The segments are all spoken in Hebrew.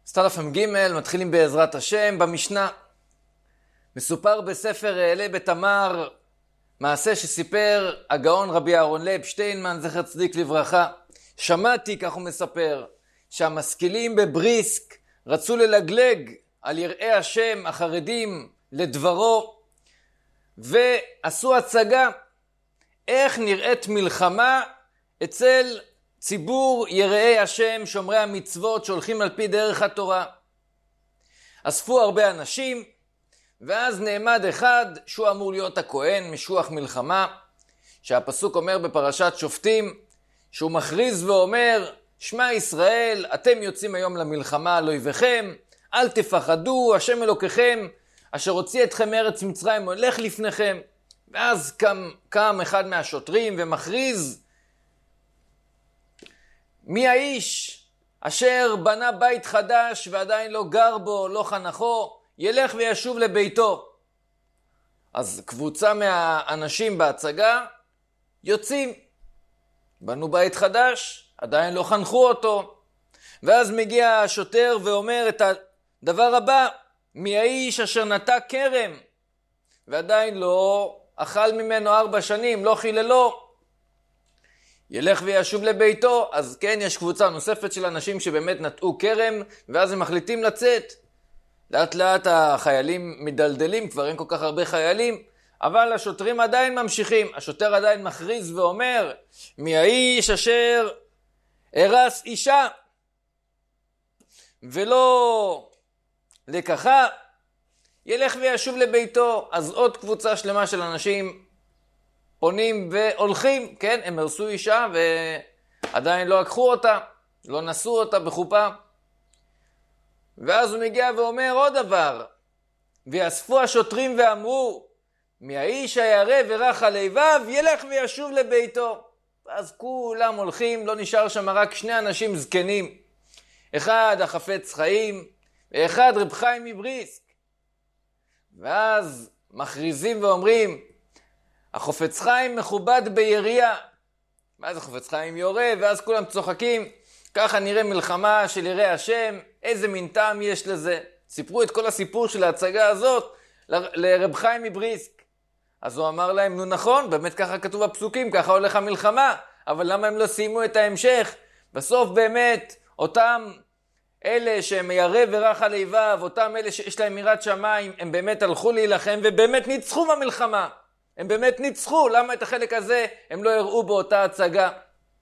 סטלפם ג' מתחילים בעזרת השם במשנה. מסופר בספר העלה בתמר מעשה שסיפר הגאון רבי אהרון לייב שטיינמן זכר צדיק לברכה. שמעתי, כך הוא מספר, שהמשכילים בבריסק רצו ללגלג על יראי השם החרדים לדברו, ועשו הצגה איך נראית מלחמה אצל ציבור יראי השם שומרי המצוות שהולכים על פי דרך התורה. אספו הרבה אנשים, ואז נעמד אחד שהוא אמור להיות הכהן משוח מלחמה, שהפסוק אומר בפרשת שופטים, שהוא מכריז ואומר, שמע ישראל, אתם יוצאים היום למלחמה על אויביכם, אל תפחדו, השם אלוקיכם אשר הוציא אתכם מארץ מצרים הולך לפניכם. ואז קם אחד מהשוטרים ומכריז, מי האיש אשר בנה בית חדש ועדיין לא גר בו, לא חנכו, ילך וישוב לביתו. אז קבוצה מהאנשים בהצגה יוצאים, בנו בית חדש, עדיין לא חנכו אותו. ואז מגיע השוטר ואומר את הדבר הבא, מי האיש אשר נטע כרם ועדיין לא אכל ממנו 4 שנים, לא חיללו, ילך וישוב לביתו. אז כן, יש קבוצה נוספת של אנשים שבאמת נטעו כרם, ואז הם מחליטים לצאת. לאט לאט החיילים מדלדלים, כבר אין כל כך הרבה חיילים, אבל השוטרים עדיין ממשיכים. השוטר עדיין מכריז ואומר, מי האיש אשר הרס אישה ולא לקחה, ילך וישוב לביתו. אז עוד קבוצה שלמה של אנשים פונים והולכים, כן, הם הרסו אישה ועדיין לא לקחו אותה, לא נשאו אותה בחופה. ואז הוא מגיע ואומר עוד דבר, ויאספו השוטרים ואמרו, מי האיש הירא ורך על איביו, ילך וישוב לביתו. ואז כולם הולכים, לא נשאר שם רק 2 אנשים זקנים, אחד החפץ חיים ואחד רב חיים מבריסק. ואז מכריזים ואומרים, החפץ חיים מכובד בירייה. ואז החפץ חיים יורה, ואז כולם צוחקים, ככה נראה מלחמה של יראי השם, איזה מין טעם יש לזה. סיפרו את כל הסיפור של ההצגה הזאת לרב חיים מבריסק. אז הוא אמר להם, נו נכון, באמת ככה כתוב בפסוקים, ככה הולך המלחמה, אבל למה הם לא סיימו את ההמשך? בסוף באמת אותם אלה שהם ירא ורך על איביו, אותם אלה שיש להם יראת שמיים, הם באמת הלכו להילחם ובאמת ניצחו במלחמה. הם באמת ניצחו, למה את החלק הזה הם לא הראו באותה הצגה?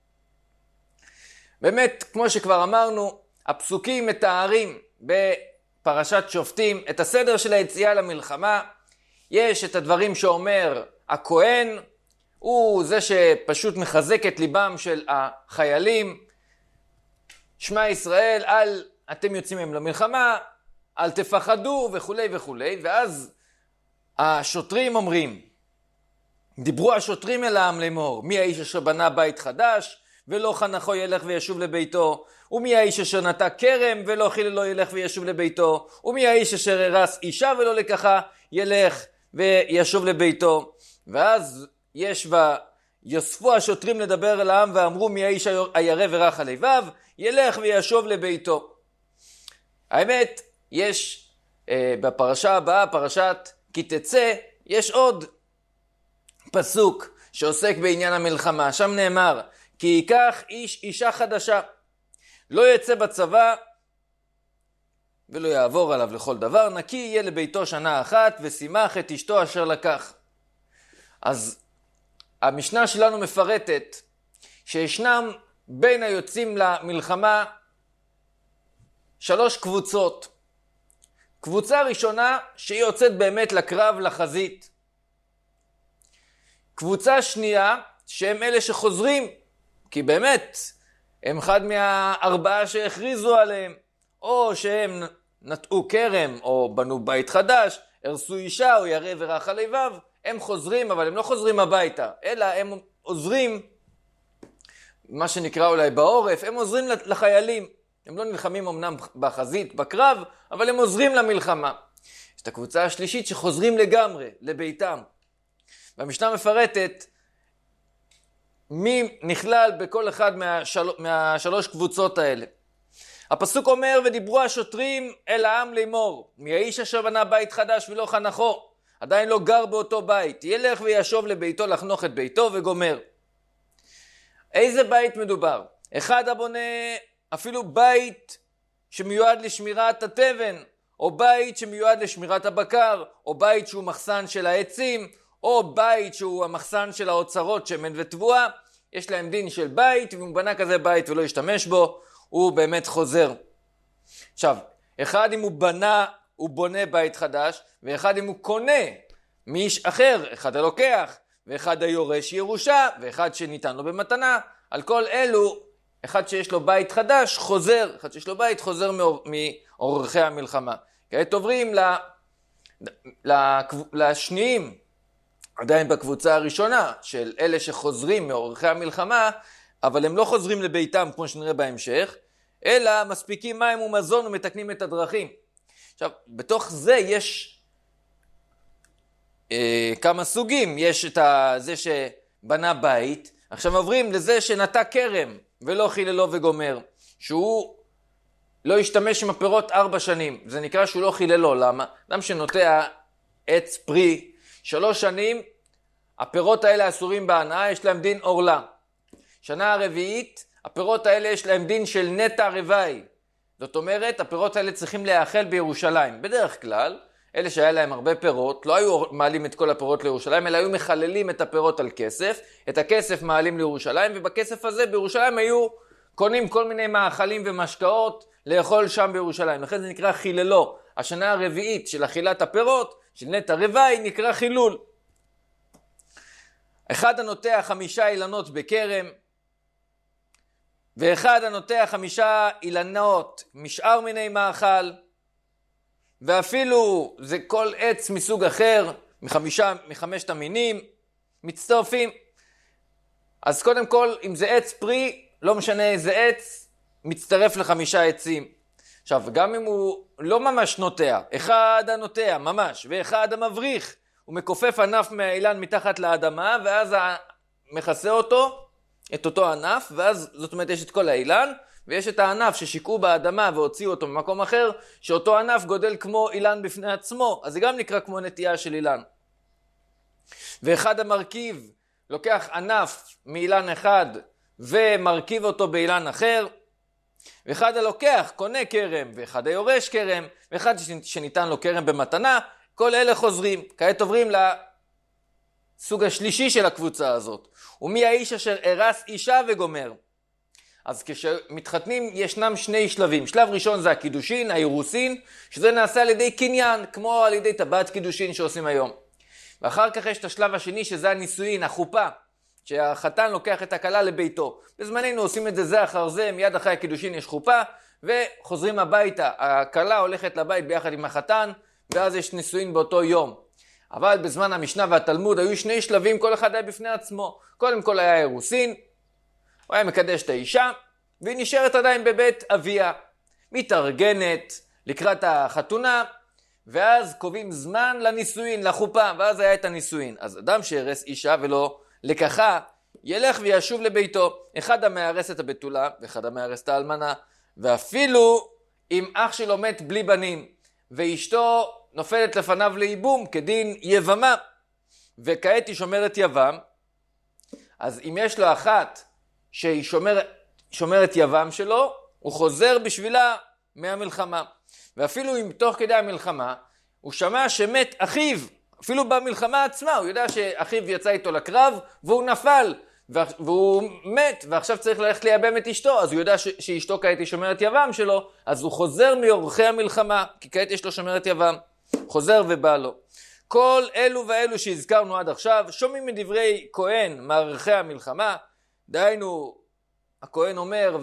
באמת, כמו שכבר אמרנו, הפסוקים מתארים בפרשת שופטים את הסדר של היציאה למלחמה. יש את הדברים שאומר הכהן, הוא זה שפשוט מחזק את ליבם של החיילים. שמע ישראל, אתם יוצאים מהם למלחמה, אל תפחדו וכו' וכו'. ואז השוטרים אומרים, דיברו השוטרים אל העם לאמור, מי האיש אשר בנה בית חדש ולא חנכו ילך וישוב לביתו, ומי האיש אשר נטע כרם ולא חיללו ילך וישוב לביתו, ומי האיש אשר הרס אישה ולא לקחה ילך וישוב לביתו. ואז יוספו השוטרים לדבר אל העם ואמרו, מי האיש הירא ורך על איביו, ילך וישוב לביתו. האמת, יש בפרשה הבאה, פרשת כי תצא, יש עוד פסוק שעוסק בעניין המלחמה. שם נאמר, כי ייקח איש אישה חדשה, לא יצא בצבא ולא יעבור עליו לכל דבר, נקי יהיה לביתו 1 שנה ושימח את אשתו אשר לקח. אז המשנה שלנו מפרטת שישנם בין היוצאים למלחמה 3 קבוצות. קבוצה ראשונה שהיא יוצאת באמת לקרב, לחזית. קבוצה שנייה שהם אלה שחוזרים, כי באמת הם אחד מה4 שהכריזו עליהם, או שהם נטעו כרם או בנו בית חדש, הרסו אישה או ירא ורך על איביו. הם חוזרים, אבל הם לא חוזרים הביתה, אלא הם עוזרים, מה שנקרא אולי בעורף, הם עוזרים לחיילים. הם לא נלחמים אמנם בחזית, בקרב, אבל הם עוזרים למלחמה. יש את הקבוצה השלישית שחוזרים לגמרי לביתם. והמשנה מפרטת מי נכלל בכל אחד מה3 קבוצות האלה. הפסוק אומר, ודיברו השוטרים אל העם לאמור, מי האיש אשר בנה בית חדש ולא חנכו, עדיין לא גר באותו בית, ילך וישוב לביתו לחנוך את ביתו וגומר. איזה בית מדובר? אחד הבונה אפילו בית שמיועד לשמירת התבן, או בית שמיועד לשמירת הבקר, או בית שהוא מחסן של העצים, או בית שהוא המחסן של האוצרות, שמן ותבואה. יש להם דין של בית, ואם הוא בנה כזה בית ולא ישתמש בו, הוא באמת חוזר. עכשיו, אחד אם הוא בונה בית חדש, ואחד אם הוא קונה מאיש אחר, אחד הלוקח, ואחד היורש ירושה, ואחד שניתן לו במתנה. על כל אלו, אחד שיש לו בית חדש חוזר, אחד שיש לו בית חוזר מאורחי המלחמה. כעת עוברים לשניים, עדיין בקבוצה הראשונה של אלה שחוזרים מאורחי המלחמה, אבל הם לא חוזרים לביתם כמו שנראה בהמשך, אלא מספיקים מים ומזון ומתקנים את הדרכים. עכשיו, בתוך זה יש כמה סוגים. יש את זה שבנה בית, עכשיו עוברים לזה שנטע כרם ולא חיללו וגומר, שהוא לא ישתמש עם הפירות 4 שנים. זה נקרא שהוא לא חיללו. למה? אדם שנוטע עץ פרי 3 שנים, הפירות האלה אסורים בהנאה, יש להם דין אורלה. שנה הרביעית, הפירות האלה יש להם דין של נטע רווי. זאת אומרת, הפירות האלה צריכים להאכל בירושלים. בדרך כלל, אלה שהיה להם הרבה פירות, לא היו מעלים את כל הפירות לירושלים, אלא היו מחללים את הפירות על כסף, את הכסף מעלים לירושלים, ובכסף הזה בירושלים היו קונים כל מיני מאכלים ומשקאות לאכול שם בירושלים. לכן זה נקרא חיללו. השנה הרביעית של אכילת הפירות, של נטע רווי, נקרא חילול. אחד הנוטע 5 אילנות בכרם, ואחד הנוטע 5 אילנות משאר מיני מאכל, ואפילו זה כל עץ מסוג אחר, מחמשת המינים, מצטרפים. אז קודם כל, אם זה עץ פרי, לא משנה איזה עץ, מצטרף ל5 עצים. עכשיו, גם אם הוא לא ממש נוטע, אחד הנוטע ממש, ואחד המבריך, הוא מקופף ענף מהאילן מתחת לאדמה, ואז מכסה אותו, את אותו ענף, ואז זאת אומרת יש את כל האילן, ויש את הענף ששיקעו באדמה והוציאו אותו ממקום אחר, שאותו ענף גודל כמו אילן בפני עצמו, אז זה גם נקרא כמו נטייה של אילן. ואחד המרכיב לוקח ענף מאילן אחד ומרכיב אותו באילן אחר, ואחד הלוקח קונה כרם, ואחד היורש כרם, ואחד שניתן לו כרם במתנה. כל אלה חוזרים. כעת עוברים לסוג השלישי של הקבוצה הזאת. ומי האיש אשר הרס אישה וגומר? אז כשמתחתנים ישנם 2 שלבים. שלב ראשון זה הקידושין, האירוסין, שזה נעשה על ידי קניין, כמו על ידי טבעת קידושין שעושים היום. ואחר כך יש את השלב השני שזה הנישואין, החופה, שהחתן לוקח את הכלה לביתו. בזמננו עושים את זה אחר זה, מיד אחרי הקידושין יש חופה, וחוזרים הביתה. הכלה הולכת לבית ביחד עם החתן, ואז יש נישואין באותו יום. אבל בזמן המשנה והתלמוד היו 2 שלבים, כל אחד היה בפני עצמו. קודם כל היה אירוסין, הוא היה מקדש את האישה, והיא נשארת עדיין בבית אביה. מתארגנת לקראת החתונה, ואז קובעים זמן לנישואין, לחופה, ואז היה את הנישואין. אז אדם שהרס אישה ולא לקחה, ילך וישוב לביתו. אחד המארס את הבתולה, ואחד המארס את האלמנה. ואפילו אם אח שלו מת בלי בנים, ואשתו נופלת לפניו לאיבום כדין יבמה, וכעת היא שומרת יבם, אז אם יש לו אחת שהיא שומרת יבם שלו, הוא חוזר בשבילה מהמלחמה. ואפילו אם תוך כדי המלחמה הוא שמע שמת אחיו, אפילו במלחמה עצמה, הוא יודע שאחיו יצא איתו לקרב והוא נפל והוא מת, ועכשיו צריך ללכת לייבם את אשתו, אז הוא יודע שאשתו כעת היא שומרת יבם שלו, אז הוא חוזר מאורחי המלחמה, כי כעת יש לו שומרת יבם, חוזר ובא לו. כל אלו ואלו שהזכרנו עד עכשיו, שומעים מדברי כהן מארחי המלחמה, דהיינו, הכהן אומר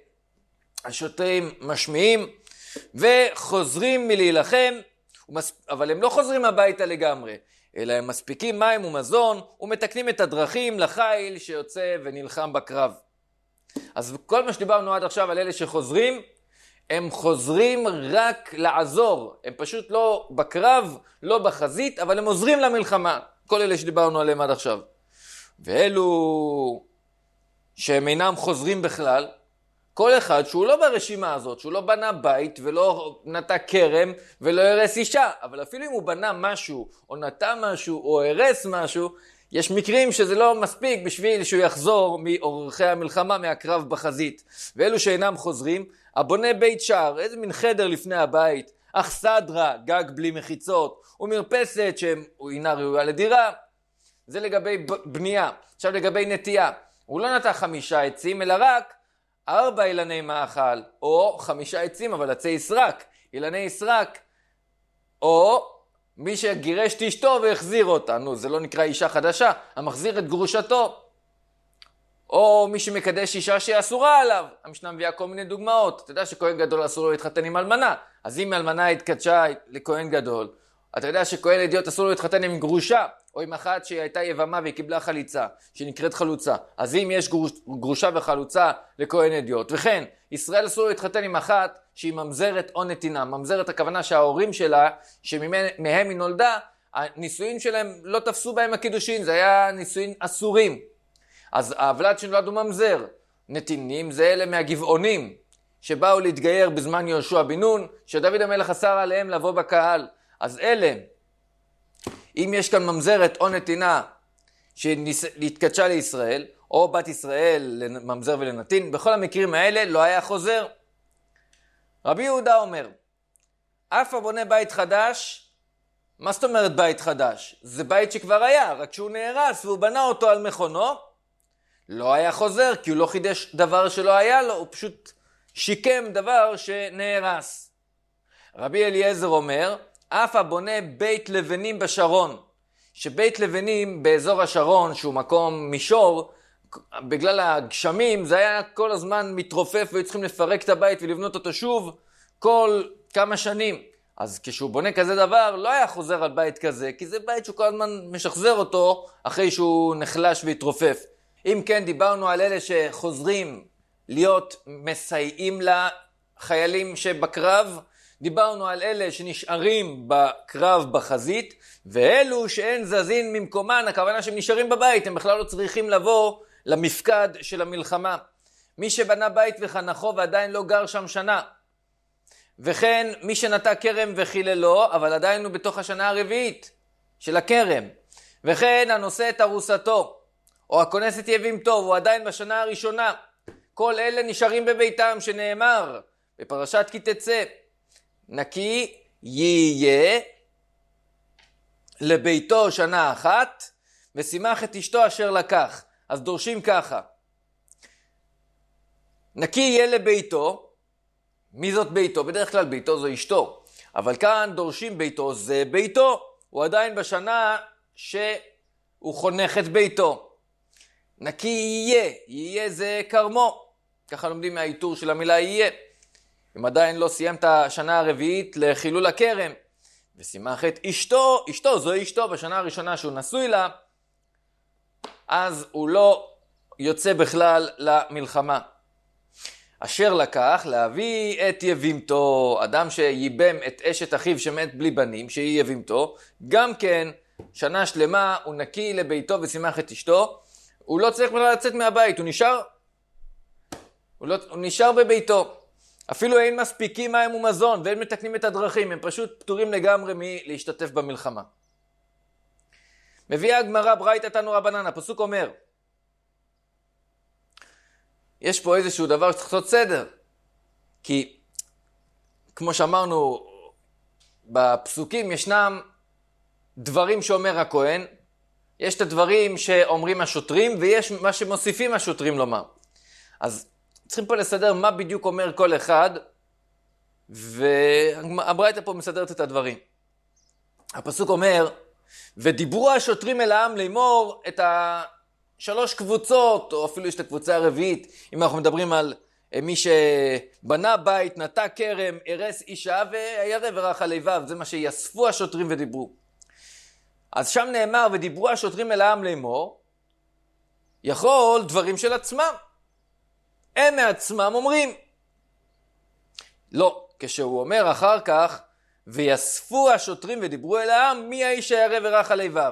והשוטרים משמיעים, וחוזרים מלהילחם, אבל הם לא חוזרים הביתה לגמרי, אלא הם מספיקים מים ומזון, ומתקנים את הדרכים לחיל שיוצא ונלחם בקרב. אז כל מה שדיברנו עד עכשיו על אלה שחוזרים, הם חוזרים רק לעזור. הם פשוט לא בקרב, לא בחזית, אבל הם עוזרים למלחמה. כל אלה שדיברנו עליהם עד עכשיו. ואלו שהם אינם חוזרים בכלל, כל אחד שהוא לא ברשימה הזאת, שהוא לא בנה בית ולא נטע כרם ולא הרס אישה, אבל אפילו אם הוא בנה משהו או נטע משהו או הרס משהו, יש מקרים שזה לא מספיק בשביל שהוא יחזור מאורחי המלחמה, מהקרב בחזית. ואלו שאינם חוזרים, הבונה בית שער, איזה מין חדר לפני הבית, אכסדרה, גג בלי מחיצות, ומרפסת שהוא אינה ראויה לדירה. זה לגבי בנייה. עכשיו לגבי נטייה, הוא לא נטע 5 עצים אלא רק 4 אילני מאכל, או 5 עצים אבל עצי סרק, אילני סרק, או מי שגירש את אשתו והחזיר אותה, זה לא נקרא אישה חדשה, המחזיר את גרושתו, או מי שמקדש אישה שהיא אסורה עליו. המשנה מביאה כל מיני דוגמאות. אתה יודע שכהן גדול אסור לו להתחתן עם אלמנה, אז אם אלמנה התקדשה לכהן גדול, אתה יודע שכהן אידיוט אסור לו להתחתן עם גרושה, או עם אחת שהיא הייתה יבמה והיא קיבלה חליצה, שנקראת חלוצה. אז אם יש גרושה וחלוצה לכהן אידיוט, וכן, ישראל אסור לו להתחתן עם אחת שהיא ממזרת או נתינה. ממזרת הכוונה שההורים שלה, שמהם היא נולדה, הנישואין שלהם לא תפסו בהם הקידושין, זה היה נישואין אסורים. אז האבלד שנולדו ממזר, נתינים זה אלה מהגבעונים, שבאו להתגייר בזמן יהושע בן נון, שדוד המלך אסר עליהם לבוא בקהל. אז אלה, אם יש כאן ממזרת או נתינה שהתקדשה לישראל, או בת ישראל לממזר ולנתין, בכל המקרים האלה לא היה חוזר. רבי יהודה אומר, אף הבונה בית חדש, מה זאת אומרת בית חדש? זה בית שכבר היה, רק שהוא נהרס והוא בנה אותו על מכונו, לא היה חוזר, כי הוא לא חידש דבר שלא היה לו, הוא פשוט שיקם דבר שנהרס. רבי אליעזר אומר, אף הבונה בית לבנים בשרון, שבית לבנים באזור השרון, שהוא מקום מישור, בגלל הגשמים זה היה כל הזמן מתרופף, והיו צריכים לפרק את הבית ולבנות אותו שוב כל כמה שנים. אז כשהוא בונה כזה דבר, לא היה חוזר על בית כזה, כי זה בית שהוא כל הזמן משחזר אותו אחרי שהוא נחלש והתרופף. אם כן, דיברנו על אלה שחוזרים להיות מסייעים לחיילים שבקרב, דיברנו על אלה שנשארים בקרב בחזית, ואלו שאין זזין ממקומן, הכוונה שהם נשארים בבית, הם בכלל לא צריכים לבוא למפקד של המלחמה. מי שבנה בית וחנכו ועדיין לא גר שם שנה, וכן מי שנטע כרם וחיללו, אבל עדיין הוא בתוך השנה הרביעית של הכרם, וכן הנושא את ארוסתו, או הכונס את יבימתו, הוא עדיין בשנה הראשונה, כל אלה נשארים בביתם, שנאמר בפרשת כי תצא, נקי יהיה לביתו שנה אחת, ושימח את אשתו אשר לקח. אז דורשים ככה, נקי יהיה לביתו, מי זאת ביתו? בדרך כלל ביתו זו אשתו, אבל כאן דורשים ביתו, זה ביתו, הוא עדיין בשנה שהוא חונך את ביתו. נקי יהיה, יהיה זה קרמו, ככה לומדים מהאיתור של המילה יהיה. אם עדיין לא סיים את השנה הרביעית לחילול הכרם, ושימח את אשתו, אשתו זו אשתו בשנה הראשונה שהוא נשוי לה, אז הוא לא יוצא בכלל למלחמה. אשר לקח להביא את יבימתו, אדם שיבם את אשת אחיו שמת בלי בנים, שהיא יבימתו, גם כן שנה שלמה הוא נקי לביתו ושימח את אשתו, הוא לא צריך לצאת מהבית, הוא נשאר בביתו. אפילו אין מספיקים מים ומזון ואין מתקנים את הדרכים, הם פשוט פטורים לגמרי מלהשתתף במלחמה. מביאה הגמרא ברייתא תנו רבנן, הפסוק אומר, יש פה איזשהו דבר שצריך לעשות סדר, כי כמו שאמרנו בפסוקים ישנם דברים שאומר הכהן, יש את הדברים שאומרים השוטרים ויש מה שמוסיפים השוטרים לומר. אז צריכים פה לסדר מה בדיוק אומר כל אחד, והברייתא פה מסדרת את הדברים. הפסוק אומר, ודיברו השוטרים אל העם לאמור את השלוש קבוצות, או אפילו יש את הקבוצה הרביעית, אם אנחנו מדברים על מי שבנה בית, נטע כרם, הרס אישה וירא ורך על לבב, זה מה שיספו השוטרים ודיברו. אז שם נאמר, ודיברו השוטרים אל העם לאמור, יכול דברים של עצמם. הם מעצמם אומרים. לא, כשהוא אומר אחר כך, ויספו השוטרים ודיברו אל העם, מי האיש הירא ורך על לבב.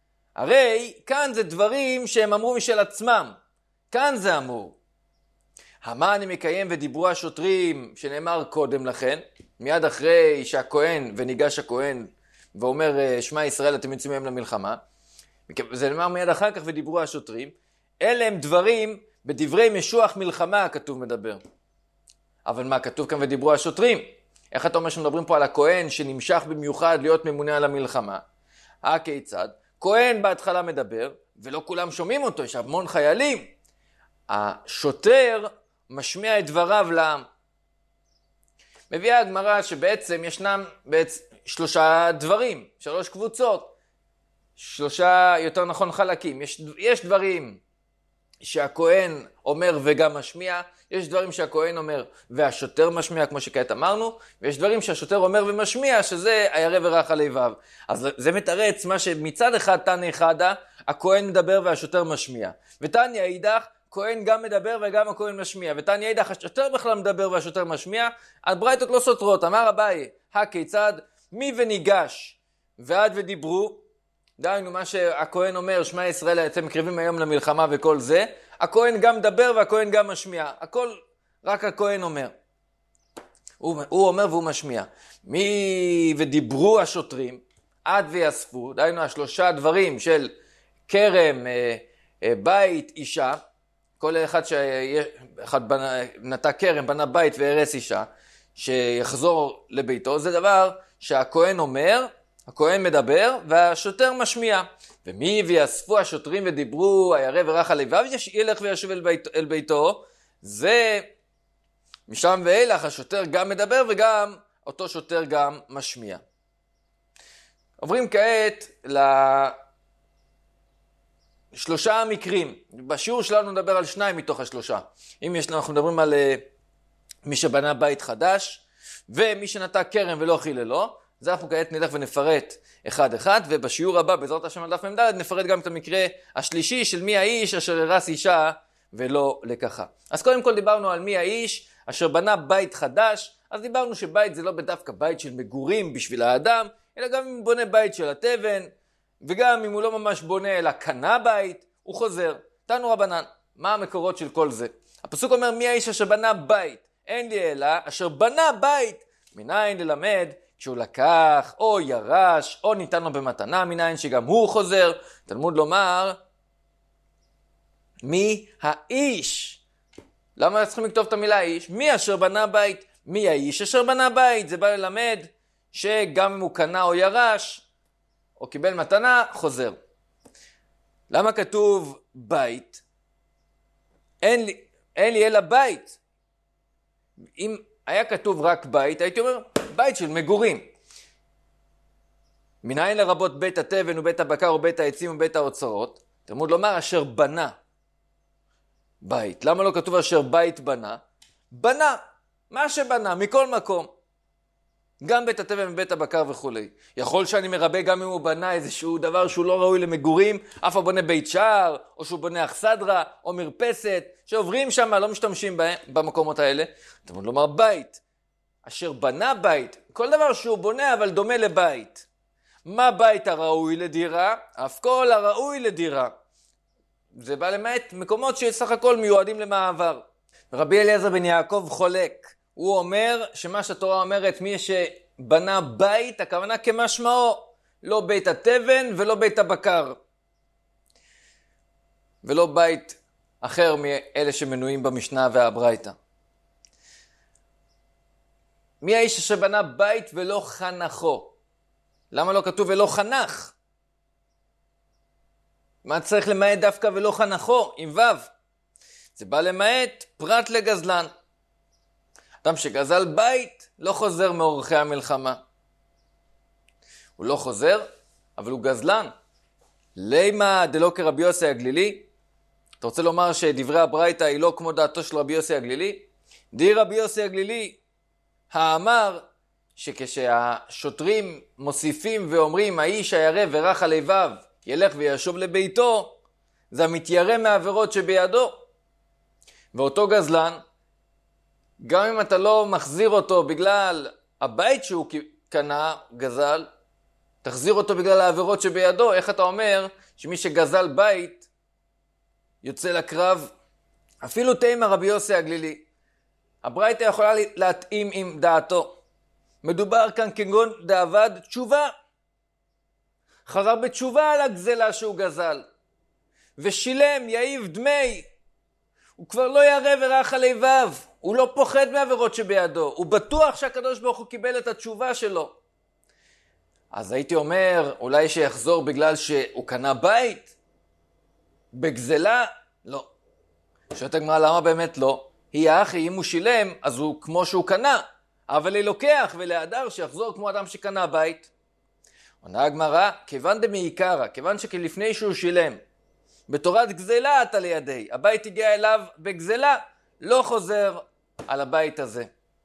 הרי כאן זה דברים שהם אמרו משל עצמם. כאן זה אמור. המה אני מקיים ודיברו השוטרים, שנאמר קודם לכן, מיד אחרי שהכהן וניגש הכהן ואומר שמע ישראל אתם יוצאים היום למלחמה, זה נאמר מיד אחר כך ודיברו השוטרים, אלה הם דברים בדברי משוח מלחמה הכתוב מדבר. אבל מה כתוב כאן ודיברו השוטרים? איך אתה אומר שמדברים פה על הכהן שנמשך במיוחד להיות ממונה על המלחמה? כיצד? כהן בהתחלה מדבר ולא כולם שומעים אותו, יש המון חיילים. השוטר משמיע את דבריו לעם. מביאה הגמרא שבעצם ישנם שלושה דברים, שלוש קבוצות, שלושה יותר נכון חלקים. יש דברים שהכהן אומר וגם משמיע, יש דברים שהכהן אומר והשוטר משמיע כמו שכעת אמרנו, ויש דברים שהשוטר אומר ומשמיע שזה הירא ורך הלבב. אז זה מתרץ מה שמצד אחד תניא חדא, הכהן מדבר והשוטר משמיע, ותניא אידך כהן גם מדבר וגם הכהן משמיע, ותניא אידך השוטר בכלל מדבר והשוטר משמיע. הברייתות לא סותרות. אמר אביי הכיצד? מי וניגש ועד ודיברו, דהיינו מה שהכהן אומר שמע ישראל אתם מקריבים היום למלחמה וכל זה, הכהן גם מדבר והכהן גם משמיע, הכל רק הכהן אומר, הוא אומר והוא משמיע. מי ודיברו השוטרים עד ויאספו, דהיינו השלושה דברים של כרם, בית, אישה, כל אחד נטע כרם, בנה בית והרס אישה, שיחזור לביתו, זה דבר שהכהן אומר, הכהן מדבר והשוטר משמיע. ומי ויאספו השוטרים ודיברו הירא ורך הלבב ילך וישוב אל ביתו, זה משם ואילך השוטר גם מדבר וגם אותו שוטר גם משמיע. עוברים כעת לשלושה מקרים. בשיעור שלנו נדבר על שניים מתוך השלושה. אם אנחנו מדברים על מי שבנה בית חדש ומי שנטע כרם ולא חיללו, אז אנחנו כעת נלך ונפרט אחד אחד, ובשיעור הבא בעזרת השם על דף מ"ד נפרט גם את המקרה השלישי של מי האיש אשר הרס אישה ולא לקחה. אז קודם כל דיברנו על מי האיש אשר בנה בית חדש. אז דיברנו שבית זה לא בדווקא בית של מגורים בשביל האדם, אלא גם אם הוא בונה בית של התבן, וגם אם הוא לא ממש בונה אלא קנה בית, הוא חוזר. תנו רבנן, מה המקורות של כל זה? הפסוק אומר מי האיש אשר בנה בית, אין לי אלא אשר בנה בית. מניין ללמד שהוא לקח או ירש או ניתן לו במתנה, מניין שגם הוא חוזר. תלמוד לומר מי האיש. למה צריכים לכתוב את המילה איש? מי אשר בנה בית. מי האיש אשר בנה בית? זה בא ללמד שגם אם הוא קנה או ירש או קיבל מתנה, חוזר. למה כתוב בית? אין לי אלא בית. אם היה כתוב רק בית, הייתי אומר בית של מגורים. מניין לרבות בית התבן ובית הבקר ובית העצים ובית האוצרות? תלמוד לומר אשר בנה בית. למה לא כתוב אשר בית בנה? בנה, מה שבנה, מכל מקום. גם בית התבן ובית הבקר וכו'. יכול שאני מרבה גם אם הוא בנה איזשהו דבר שהוא לא ראוי למגורים, אף הוא בונה בית שער, או שהוא בונה אכסדרה, או מרפסת, שעוברים שם, לא משתמשים בהם, במקומות האלה. תלמוד לומר בית. אשר בנה בית, כל דבר שהוא בונה אבל דומה לבית. מה בית הראוי לדירה? אף כל הראוי לדירה. זה בא למעט מקומות שסך הכל מיועדים למעבר. רבי אליעזר בן יעקב חולק. הוא אומר שמה שהתורה אומרת מי שבנה בית, הכוונה כמשמעו, לא בית התבן ולא בית הבקר. ולא בית אחר מאלה שמנויים במשנה והברייתא. מי האיש שבנה בית ולא חנכו? למה לא כתוב ולא חנך? מה צריך למעט דווקא ולא חנכו? עם וו. זה בא למעט פרט לגזלן. אדם שגזל בית לא חוזר מאורחי המלחמה. הוא לא חוזר, אבל הוא גזלן. לימה דלא כרבי יוסי הגלילי? אתה רוצה לומר שדברי הברייתא היא לא כמו דעתו של רבי יוסי הגלילי? די רבי יוסי הגלילי האמר שכשהשוטרים מוסיפים ואומרים האיש הירא ורך הלבב ילך וישוב לביתו, זה המתיירא מהעבירות שבידו. ואותו גזלן, גם אם אתה לא מחזיר אותו בגלל הבית שהוא קנה, גזל, תחזיר אותו בגלל העבירות שבידו. איך אתה אומר שמי שגזל בית יוצא לקרב אפילו תימא רבי יוסי הגלילי. הברייתא יכולה להתאים עם דעתו. מדובר כאן כגון דאבד תשובה. חזר בתשובה על הגזלה שהוא גזל. ושילם יעיב דמי. הוא כבר לא ירא ורח על איביו. הוא לא פוחד מעבירות שבידו. הוא בטוח שהקדוש ברוך הוא קיבל את התשובה שלו. אז הייתי אומר, אולי שיחזור בגלל שהוא קנה בית? בגזלה? לא. שואלת הגמרא, למה באמת לא? היא האחי, אם הוא שילם, אז הוא כמו שהוא קנה. אבל היא לוקח ולהדר שיחזור כמו אדם שקנה בית. עונה הגמרא, כיוון דמעיקרא, כיוון שכלפני שהוא שילם, בתורת גזלה אתה לידי, הבית הגיע אליו בגזלה, לא חוזר על הבית הזה.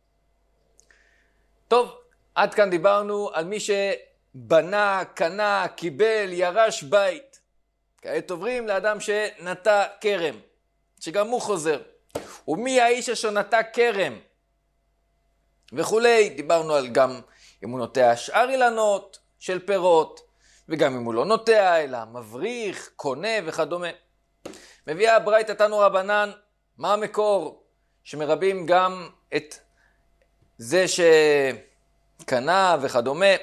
טוב, עד כאן דיברנו על מי שבנה, קנה, קיבל, ירש בית. כעת עוברים לאדם שנטע כרם, שגם הוא חוזר. ומי האיש אשר נטע כרם? וכולי, דיברנו על גם אם הוא נוטע שאר אילנות של פירות, וגם אם הוא לא נוטע, אלא מבריך, קונה וכדומה. מביאה הברייתא תנו רבנן, מה המקור שמרבים גם את זה שקנה וכדומה?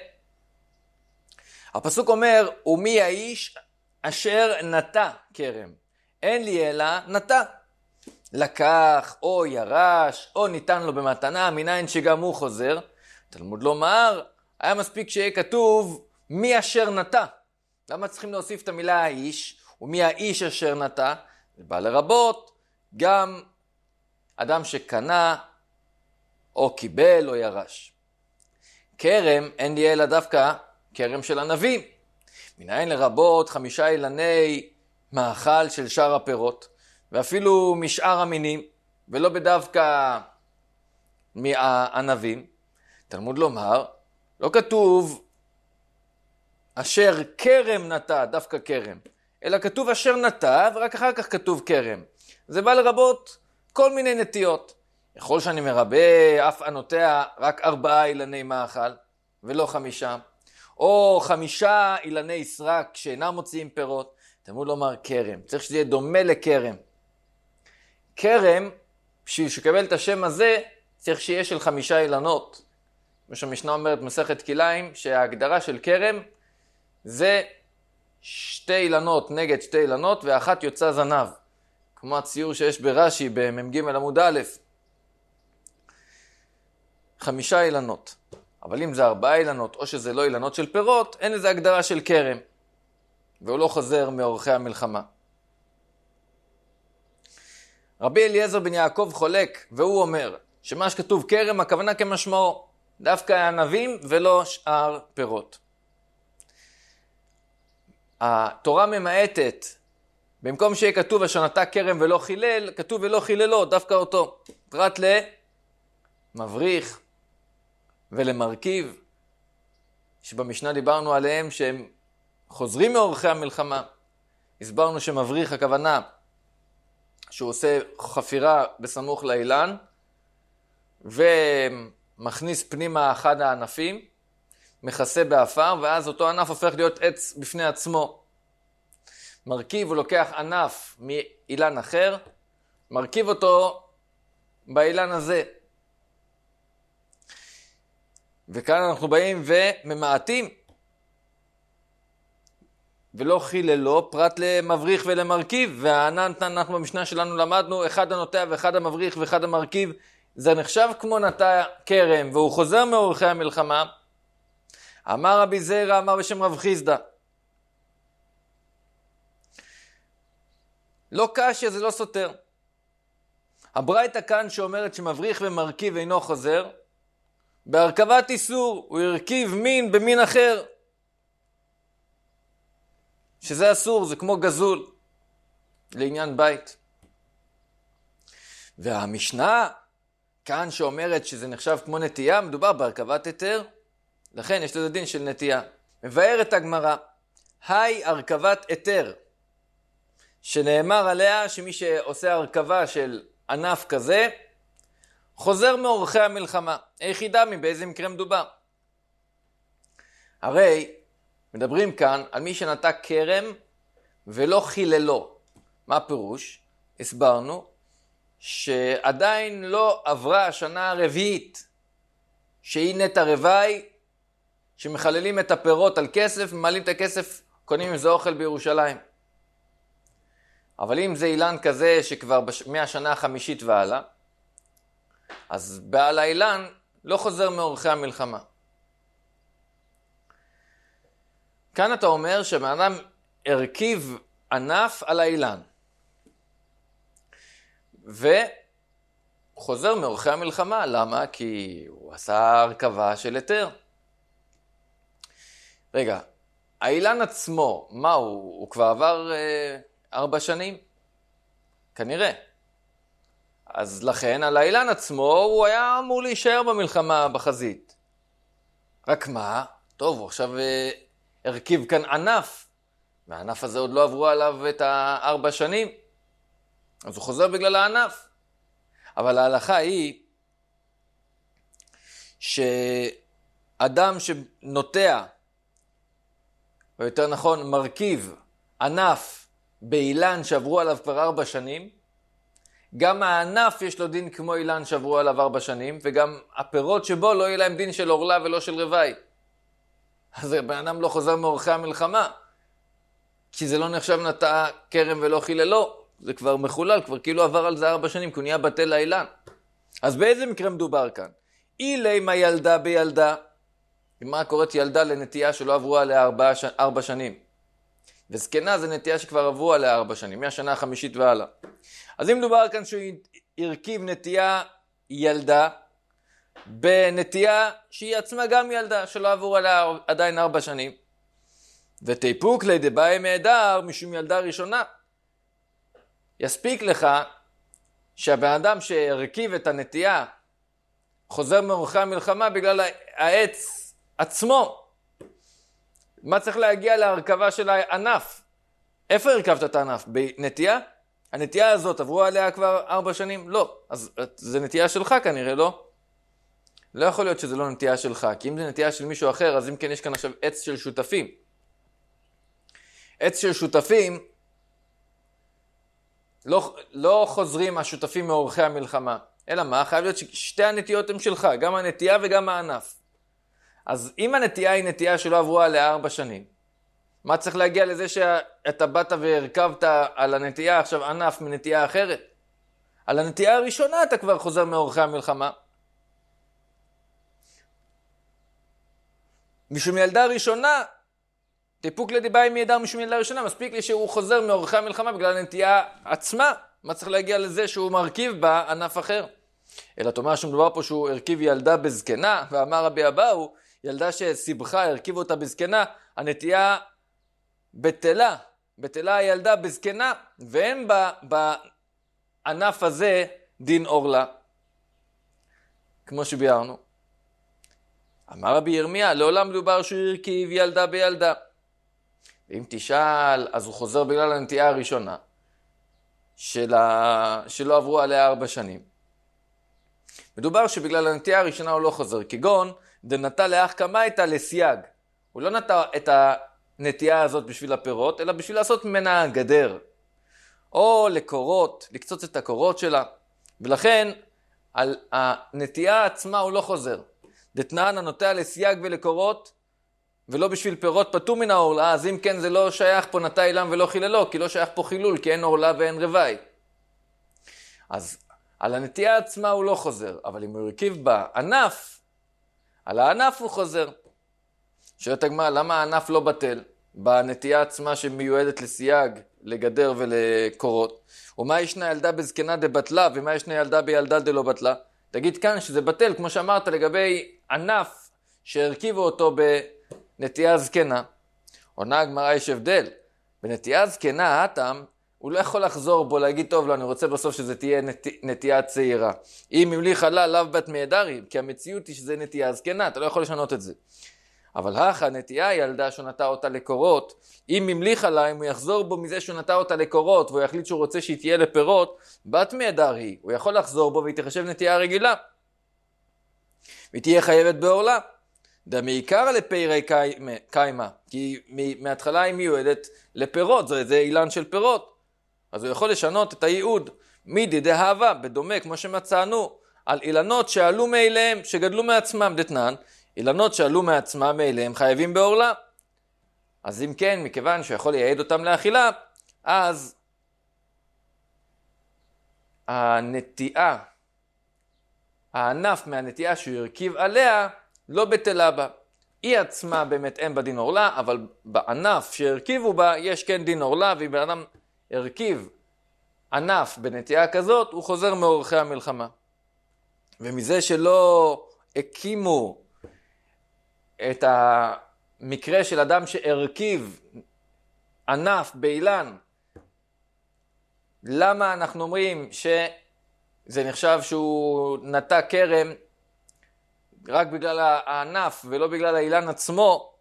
הפסוק אומר, ומי האיש אשר נטע כרם? אין לי אלא נטע. לקח או ירש או ניתן לו במתנה, מניין שגם הוא חוזר. תלמוד לומר, היה מספיק שיהיה כתוב מי אשר נטע. למה צריכים להוסיף את המילה האיש? ומי האיש אשר נטע? זה בא לרבות גם אדם שקנה או קיבל או ירש. כרם אין לי אלא דווקא כרם של ענבים. מניין לרבות 5 אילני מאכל של שאר הפירות, ואפילו משאר המינים, ולא בדווקא מהענבים. תלמוד לומר, לא כתוב אשר כרם נטע, דווקא כרם, אלא כתוב אשר נטע, ורק אחר כך כתוב כרם. זה בא לרבות כל מיני נטיות. יכול שאני מרבה, אף הנוטע רק 4 אילני מאכל, ולא 5. או 5 אילני סרק שאינם מוציאים פירות. תלמוד לומר כרם, צריך שזה יהיה דומה לכרם. כרם, בשביל שקבל את השם הזה, צריך שיהיה של 5 אילנות. כמו שהמשנה אומרת מסכת כליים, שההגדרה של כרם זה 2 אילנות נגד 2 אילנות, ואחת יוצא זנב. כמו הציור שיש ברש"י במ"ג עמוד א'. 5 אילנות. אבל אם זה 4 אילנות, או שזה לא אילנות של פירות, אין לזה הגדרה של כרם. והוא לא חוזר מאורחי המלחמה. רבי אליעזר בן יעקב חולק, והוא אומר שמה שכתוב כרם, הכוונה כמשמעו, דווקא הענבים ולא שאר פירות. התורה ממעטת, במקום שיהיה כתוב אשר נטע כרם ולא חילל, כתוב ולא חיללו, דווקא אותו. פרט למבריך ולמרכיב, שבמשנה דיברנו עליהם שהם חוזרים מאורחי המלחמה. הסברנו שמבריך הכוונה שהוא עושה חפירה בסמוך לאילן, ומכניס פנימה אחד הענפים, מכסה באפר, ואז אותו ענף הופך להיות עץ בפני עצמו. מרכיב, הוא לוקח ענף מאילן אחר, מרכיב אותו באילן הזה. וכאן אנחנו באים וממעטים, ולא חיללו, פרט למבריך ולמרכיב. והענן אנחנו במשנה שלנו למדנו, אחד הנוטע ואחד המבריך ואחד המרכיב, זה נחשב כמו נטע כרם, והוא חוזר מאורחי המלחמה. אמר רבי זירא, אמר בשם רב חיסדא, לא קשיא, זה לא סותר. הברייתא כאן שאומרת שמבריך ומרכיב אינו חוזר, בהרכבת איסור, הוא הרכיב מין במין אחר, שזה אסור, זה כמו גזול, לעניין בית. והמשנה כאן שאומרת שזה נחשב כמו נטייה, מדובר בהרכבת היתר, לכן יש לזה דין של נטייה. מבארת הגמרא, היי הרכבת היתר, שנאמר עליה שמי שעושה הרכבה של ענף כזה, חוזר מאורחי המלחמה. היחידה מבאיזה מקרה מדובר. הרי מדברים כאן על מי שנטע כרם ולא חיללו. מה הפירוש? הסברנו שעדיין לא עברה השנה הרביעית, שהיא נטע רווי, שמחללים את הפירות על כסף, ממלאים את הכסף, קונים עם זה אוכל בירושלים. אבל אם זה אילן כזה שכבר מהשנה החמישית והלאה, אז בעל האילן לא חוזר מאורחי המלחמה. כאן אתה אומר שבאדם הרכיב ענף על האילן. וחוזר מאורחי המלחמה. למה? כי הוא עשה הרכבה של היתר. רגע, האילן עצמו, מה הוא? הוא כבר עבר 4 שנים? כנראה. אז לכן על האילן עצמו הוא היה אמור להישאר במלחמה בחזית. רק מה? טוב, הוא עכשיו הרכיב כאן ענף. והענף הזה עוד לא עברו עליו את 4 שנים. אז הוא חוזר בגלל הענף. אבל ההלכה היא שאדם שנוטע, או יותר נכון מרכיב ענף באילן שעברו עליו כבר 4 שנים, גם הענף יש לו דין כמו אילן שעברו עליו 4 שנים, וגם הפירות שבו לא יהיה להם דין של אורלה ולא של רווי. אז הבן אדם לא חוזר מאורחי המלחמה, כי זה לא נחשב נטע כרם ולא חיללו. זה כבר מחולל, כבר כאילו עבר על זה 4 שנים, כי הוא נהיה בטל לאילן. אז באיזה מקרה מדובר כאן? אילי מה ילדה בילדה. מה קוראת ילדה לנטייה שלא עברו עליה 4 שנים? וזקנה זה נטייה שכבר עברו עליה 4 שנים, מהשנה החמישית והלאה. אז אם מדובר כאן שהוא ירכיב נטייה ילדה, בנטייה שהיא עצמה גם ילדה, שלא עברו עליה עדיין 4 שנים, ותיפוק לידי באי מהדר משום ילדה ראשונה, יספיק לך שהבן אדם שהרכיב את הנטייה חוזר מאורחי המלחמה בגלל העץ עצמו. מה צריך להגיע להרכבה של הענף? איפה הרכבת את הענף? בנטייה? הנטייה הזאת עברו עליה כבר 4 שנים? לא. אז זה נטייה שלך כנראה, לא? לא יכול להיות שזה לא נטייה שלך, כי אם זה נטייה של מישהו אחר, אז אם כן יש כאן עכשיו עץ של שותפים. עץ של שותפים, לא חוזרים השותפים מאורחי המלחמה. אלא מה? חייב להיות ששתי הנטיות הם שלך, גם הנטייה וגם הענף. אז אם הנטייה היא נטייה שלא עברו עליה 4 שנים, מה צריך להגיע לזה שאתה באת והרכבת על הנטייה עכשיו ענף מנטייה אחרת? על הנטייה הראשונה אתה כבר חוזר מאורחי המלחמה. משום ילדה ראשונה, טיפוק לדיבאי מידר משום ילדה ראשונה, מספיק לי שהוא חוזר מאורחי המלחמה בגלל הנטייה עצמה. מה צריך להגיע לזה שהוא מרכיב בה ענף אחר? אלא תאמר שמדובר פה שהוא הרכיב ילדה בזקנה, ואמר רבי אבאו, ילדה שסיבכה, הרכיב אותה בזקנה, הנטייה בטלה, בטלה הילדה בזקנה, ואין בענף הזה דין אורלה, כמו שביארנו. אמר רבי ירמיה, לעולם מדובר שהוא הרכיב ילדה בילדה. ואם תשאל, אז הוא חוזר בגלל הנטייה הראשונה, שלא עברו עליה 4 שנים. מדובר שבגלל הנטייה הראשונה הוא לא חוזר, כגון דנטה לאח קמייתא לסייג. הוא לא נטע את הנטייה הזאת בשביל הפירות, אלא בשביל לעשות ממנה גדר. או לקורות, לקצוץ את הקורות שלה. ולכן על הנטייה עצמה הוא לא חוזר. דתנן הנוטע לסייג ולקורות, ולא בשביל פירות פטור מן האורלה, אז אם כן זה לא שייך פה נטע אילם ולא חיללו, כי לא שייך פה חילול, כי אין אורלה ואין רווי. אז על הנטייה עצמה הוא לא חוזר, אבל אם הוא הרכיב בה ענף, על הענף הוא חוזר. שואלת הגמרא, למה הענף לא בטל? בנטייה עצמה שמיועדת לסייג, לגדר ולקורות. ומה ישנה ילדה בזקנה דבטלה, ומה ישנה ילדה בילדה דלא בטלה? תגיד כאן שזה בטל, כמו שאמרת, לגבי ענף שהרכיבו אותו בנטייה זקנה. עונה הגמרא, יש הבדל. בנטייה זקנה, האטם, הוא לא יכול לחזור בו, להגיד, טוב, לא, אני רוצה בסוף שזה תהיה נטייה צעירה. אם המליך עלה לאו בת מידרי, כי המציאות היא שזה נטייה זקנה, אתה לא יכול לשנות את זה. אבל האחה, נטייה ילדה שהוא נטע אותה לקורות, אם המליך עלה, אם הוא יחזור בו מזה שהוא נטע אותה לקורות, והוא יחליט שהוא רוצה שהיא תהיה לפירות, בת מידרי, הוא יכול לחזור בו והיא תחשב נטייה רגילה. והיא תהיה חייבת באורלה. דמעיקר לפירי קיימה, כי מההתחלה היא מיועדת לפירות, זה אילן של פירות. אז הוא יכול לשנות את הייעוד. מידי דהבה, בדומה כמו שמצאנו, על אילנות שעלו מאליהם, שגדלו מעצמם, דתנן, אילנות שעלו מעצמם מאליהם חייבים בעורלה. אז אם כן, מכיוון שיכול לייעד אותם לאכילה, אז הנטיעה, הענף מהנטיעה שהוא הרכיב עליה, לא בטלה בה. היא עצמה באמת אין בה דין עורלה, אבל בענף שהרכיבו בה יש כן דין עורלה, ואם בן אדם הרכיב ענף בנטיעה כזאת, הוא חוזר מאורכי המלחמה. ומזה שלא הקימו את המקרה של אדם שהרכיב ענף באילן, למה אנחנו אומרים שזה נחשב שהוא נטע כרם רק בגלל הענף ולא בגלל האילן עצמו?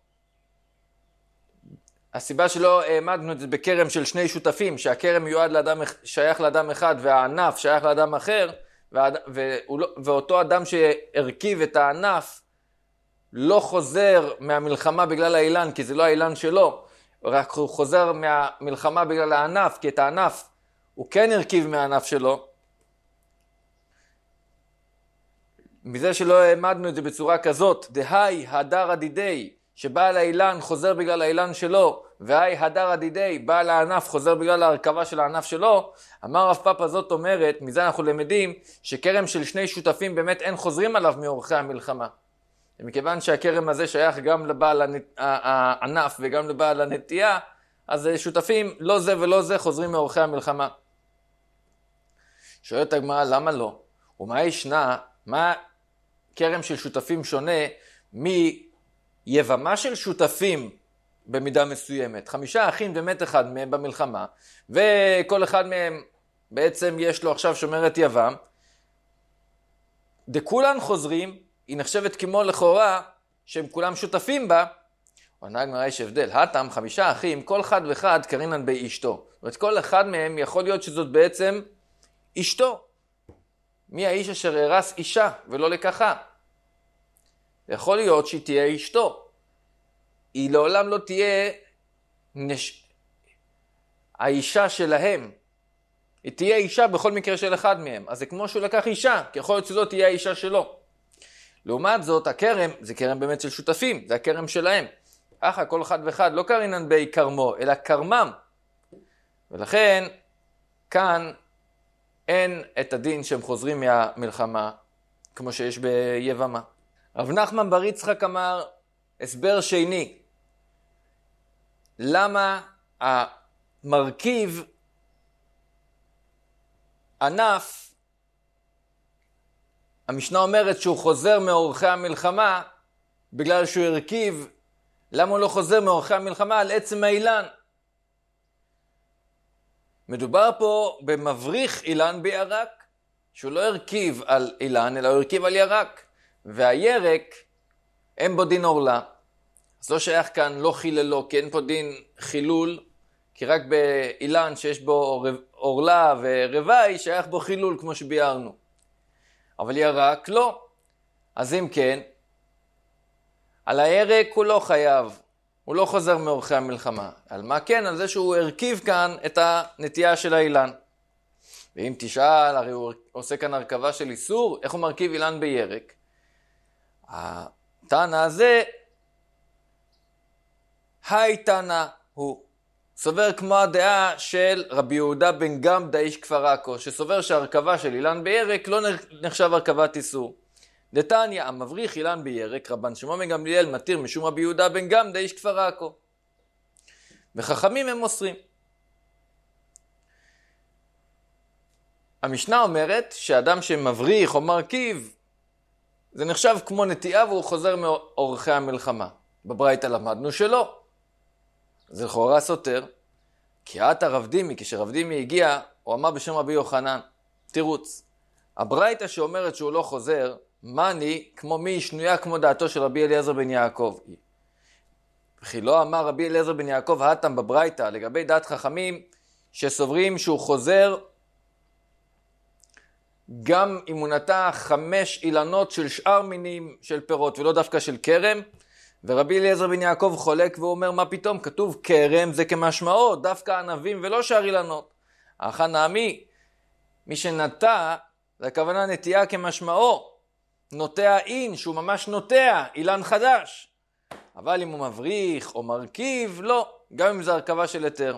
הסיבה שלא העמדנו את זה בכרם של שני שותפים, שהכרם מיועד שייך לאדם אחד והענף שייך לאדם אחר, ואותו אדם שהרכיב את הענף לא חוזר מהמלחמה בגלל האילן, כי זה לא האילן שלו, רק הוא חוזר מהמלחמה בגלל הענף, כי את הענף הוא כן הרכיב מהענף שלו. מזה שלא העמדנו את זה בצורה כזאת, דהי הדר הדידי, שבעל האילן חוזר בגלל האילן שלו, והי הדר הדידי, בעל הענף חוזר בגלל ההרכבה של הענף שלו, אמר רב פאפא זאת אומרת, מזה אנחנו למדים, שכרם של שני שותפים באמת אין חוזרים עליו מאורכי המלחמה. מכיוון שהכרם הזה שייך גם לבעל הענף וגם לבעל הנטייה, אז שותפים לא זה ולא זה חוזרים מאורכי המלחמה. שואלת הגמרא, למה לא? ומה ישנה? מה כרם של שותפים שונה מיבמה של שותפים במידה מסוימת? 5 אחים ומת אחד מהם במלחמה, וכל אחד מהם בעצם יש לו עכשיו שומרת יבם, דכולן חוזרים, היא נחשבת כמו לכאורה שהם כולם שותפים בה. עונה הגמרא, יש הבדל, הטעם 5 אחים, כל אחד ואחד קרינן באשתו. זאת אומרת, כל אחד מהם יכול להיות שזאת בעצם אשתו. מי האיש אשר הרס אישה ולא לקחה? יכול להיות שהיא תהיה אשתו. היא לעולם לא תהיה האישה שלהם. היא תהיה אישה בכל מקרה של אחד מהם. אז זה כמו שהוא לקח אישה, כי יכול להיות שזאת תהיה האישה שלו. לעומת זאת, הכרם, זה כרם באמת של שותפים, זה הכרם שלהם. אחא, כל אחד ואחד לא קרינן בי כרמו, אלא כרמם. ולכן, כאן אין את הדין שהם חוזרים מהמלחמה, כמו שיש ביבמה. רב נחמן בר יצחק אמר, הסבר שני, למה המרכיב ענף, המשנה אומרת שהוא חוזר מאורכי המלחמה, בגלל שהוא הרכיב, למה הוא לא חוזר מאורכי המלחמה על עצם האילן? מדובר פה במבריך אילן בירק, שהוא לא הרכיב על אילן, אלא הוא הרכיב על ירק. והירק, אין בו דין עורלה. אז לא שייך כאן, לא חיללו, כי אין פה דין חילול, כי רק באילן שיש בו עורלה ורווי, שייך בו חילול, כמו שביארנו. אבל ירק לא. אז אם כן, על הירק הוא לא חייב. הוא לא חוזר מאורכי המלחמה. על מה כן? על זה שהוא הרכיב כאן את הנטייה של האילן. ואם תשאל, הרי הוא עושה כאן הרכבה של איסור, איך הוא מרכיב אילן בירק? התנא הזה, תנא הוא סובר כמו הדעה של רבי יהודה בן גמדא איש כפר עכו, שסובר שהרכבה של אילן בירק לא נחשב הרכבת איסור. דתניא, המבריך אילן בירק, רבן שמעון בן גמליאל מתיר משום רבי יהודה בן גמדא איש כפר עכו. וחכמים הם אוסרים. המשנה אומרת שאדם שמבריך או מרכיב, זה נחשב כמו נטיעה והוא חוזר מאורכי המלחמה. בברייתא למדנו שלא. זה לכאורה סותר. כי עתה רב דימי, כשרב דימי הגיע, הוא אמר בשם רבי יוחנן, תירוץ. הברייתא שאומרת שהוא לא חוזר, מני כמו מי שנויה כמו דעתו של רבי אליעזר בן יעקב. וכי לא אמר רבי אליעזר בן יעקב הטם בברייתא לגבי דעת חכמים שסוברים שהוא חוזר גם אם הוא נטע 5 אילנות של שאר מינים של פירות ולא דווקא של כרם. ורבי אליעזר בן יעקב חולק ואומר מה פתאום, כתוב כרם זה כמשמעו, דווקא ענבים ולא שאר אילנות. האחא נעמי, מי שנטע, זה הכוונה נטייה כמשמעו. נוטע אין, שהוא ממש נוטע, אילן חדש. אבל אם הוא מבריך או מרכיב, לא, גם אם זה הרכבה של היתר.